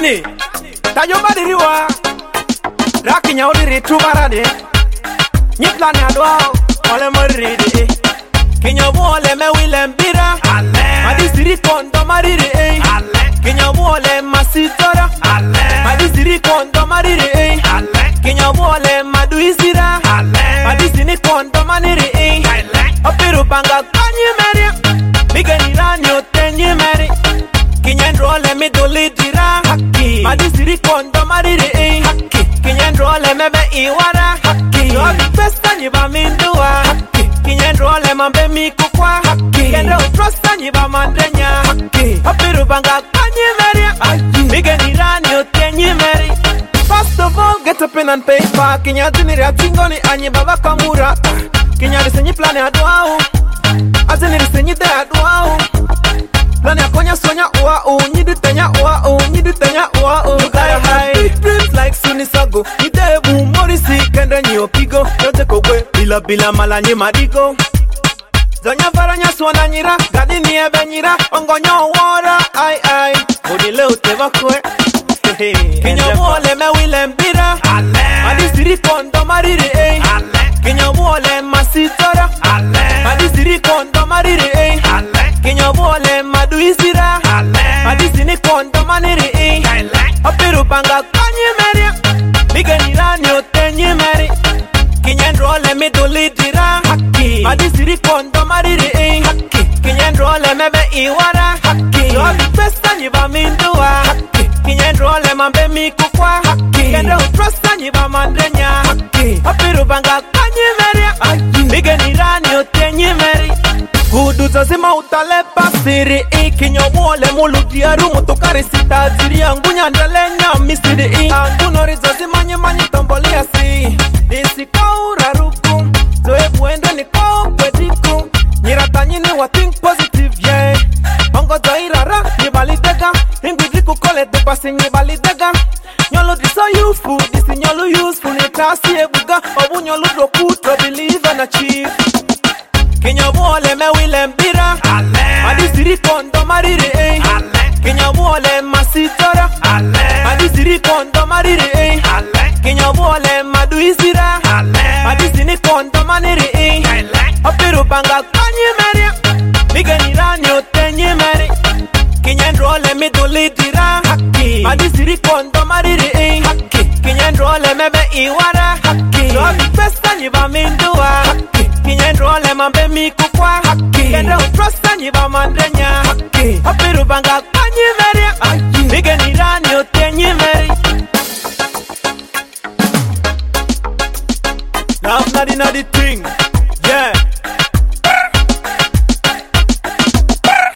Nani tayo badiriwa rakinya odiri tubarade ni plan adwa ole moride kinya wole me wilembira madisiri kondo marire kinya wole masitora madisiri kondo marire kinya wole maduisira madisini kondo manire opiru banga kanyi meria bigeni rani otenyi meri kinya ndrole midolidira madisiri kondo marire kinya ndrole mebe iwara yobi pesta nyiba mindua kinya ndrole mambe mikukwa kendo utrosta nyiba mandenya opiru banga kanyi meria bigeni rani otenyi meri. First of all, get a pen and paper. Kinya dinira tingoni anyi baba kamura. Kinya disenyi plane adwao. Azini disenyi de adwao. Plane akonya sonya uau. Nyidi tenya uau. Nyidi tenya uau. Lugaya high. Big dreams like Sunisago. Idebu morisi kende nyi opigo. Yote kogwe bila malanyi madigo. Zonya varanya suana nyira. Gadi ni ebe nyira. Ongonyo wara. Ai. Odile uteva kwe. Kinya wole me wilembira madisiri kondo marire kinya wole masitora madisiri kondo marire kinya wole maduisira madisini kondo manire opiru banga kanyi meria bigeni rani otenyi meri kinya ndrole midolidira madisiri kondo marire kinya ndrole mebe iwara yobi pesta nyiba mindua kinya ndrole mambe mikukwa kendo utrosta nyiba mandenya opiru banga kanyi meria bigeni rani otenyi meri gudu zazima utalepa siri kinya wole muludiaru mutokari sita ziri angunya ndelenya misiri angunori zazima nyimanyi tombolia si disi kaura ruku zoe buendo ni kwa kwediku nyiratanyini wa think positive yeah ongo zoirara nyibalidega ingudriku kole de basi nyibalidega nyolo di so useful disi nyolo useful nitasi ebuga obu nyolo droku to believe and achieve kinya wole me wilembira madisiri kondo marire kinya wole masitora madisiri kondo marire kinya wole maduisira madisini kondo manire opiru banga kanyi meria bigeni rani otenyi meri kinya ndrole midolidira madisiri kondo marire kinya ndrole mebe iwara yobi pesta nyiba mindua kinya ndrole mambe mikukwa kendo utrosta nyiba mandenya opiru banga kanyi meria bigeni rani otenyi meri. Love not the thing.